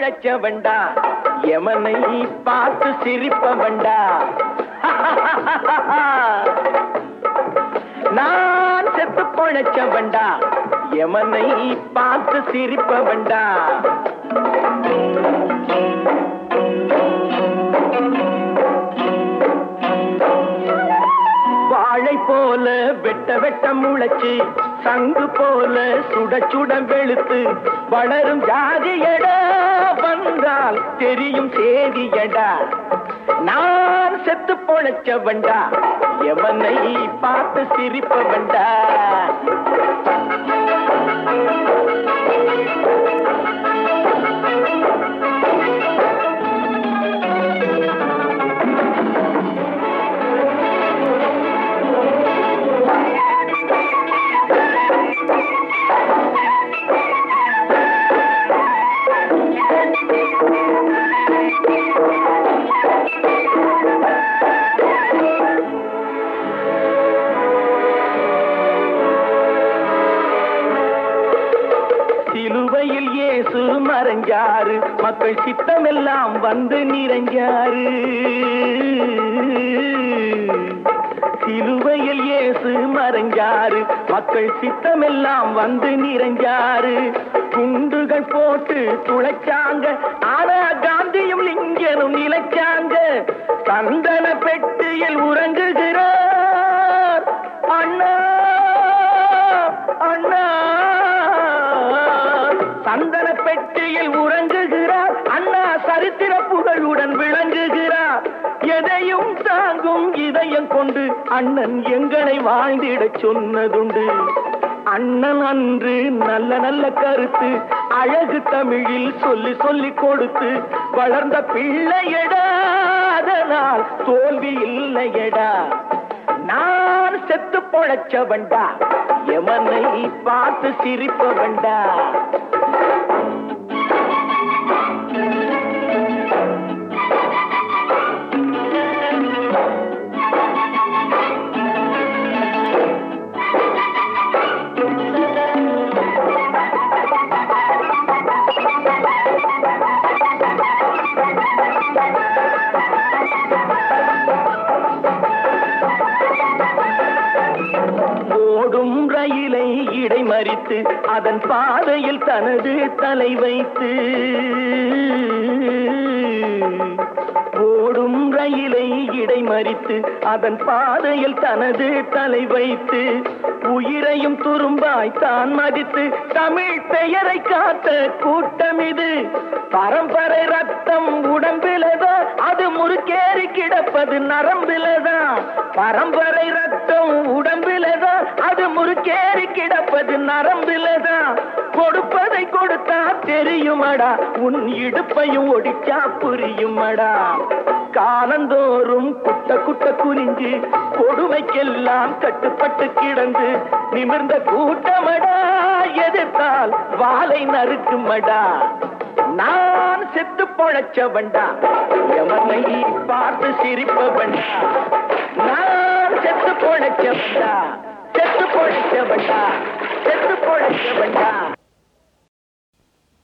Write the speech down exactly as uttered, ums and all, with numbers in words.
பொழைச்சவன்டா எமனை பார்த்து சிரிப்பவன்டா. நான் செத்து பொழைச்சவன்டா எமனை பார்த்து சிரிப்பவன்டா. வாழை போல வெட்ட வெட்ட முளைச்சு சங்கு போல சுட சுட வெளுத்து வளரும் ஜாதியடா வந்தால் தெரியும் சேதியடா. நான் செத்து பொழைச்சவன்டா எவனை பார்த்து சிரிப்பவன்டா. சிலுவையில் இயேசு மறைஞ்சாரு மக்கள் சித்தமெல்லாம் வந்து நிறைஞ்சாரு. சிலுவையில் இயேசு மறைஞ்சாரு மக்கள் சித்தமெல்லாம் வந்து நிறைஞ்சாரு. குண்டுகள் போட்டு துளைச்சாங்க ஆனா காந்தியும் லிங்கனும் நிலைச்சாங்க. சந்தன பெட்டியில் உறங்குகிறார் அண்ணா அண்ணா. சந்தன பெட்டியில் உறங்குகிறார் அண்ணா சரித்திர புகழுடன் விளங்குகிறார். எதையும் தாங்கும் இதயம் கொண்டு அண்ணன் எங்களை வாழ்ந்திட சொன்னதுண்டு. அண்ணன் அன்று நல்ல நல்ல கருத்து அழகு தமிழில் சொல்லி சொல்லி கொடுத்து வளர்ந்த பிள்ளையடா அதனால் தோல்வி இல்லையடா. நான் செத்து பொழைச்சவன்டா எமனை பார்த்து சிரிப்பவன்டா. ஓடும் ரயிலை இடைமறித்து அதன் பாதையில் தனது தலை வைத்து ஓடும் ரயிலை இடைமறித்து அதன் பாதையில் தனது தலை வைத்து உயிரையும் துரும்பாய் தான் மதித்து தமிழ் பெயரை காத்த கூட்டம் இது. பரம்பரை ரத்தம் உடம்பிலதான் அது முறுக்கேறி கிடப்பது நரம்பிலதான். பரம்பரை ரத்தம் உடம்பிலதான் அது முறுக்கேறி கிடப்பது நரம்பிலதான். கொடுப்பதை கொடுத்தா தெரியுமடா உன் இடுப்பையும் ஒடிச்சா புரியுமடா. காலந்தோறும் குட்ட குட்ட குனிஞ்சு கொடுமைக்கெல்லாம் கட்டுப்பட்டு கிடந்து நிமிர்ந்த கூட்டமடா எதிர்த்தால் வாளை நறுக்குமடா. நான் செத்து பொழைச்சவன்டா எவனை பார்த்து சிரிப்பவன்டா. நான் செத்து பொழைச்சவன்டா செத்து பொழைச்சவன்டா செத்து பொழைச்சவன்டா.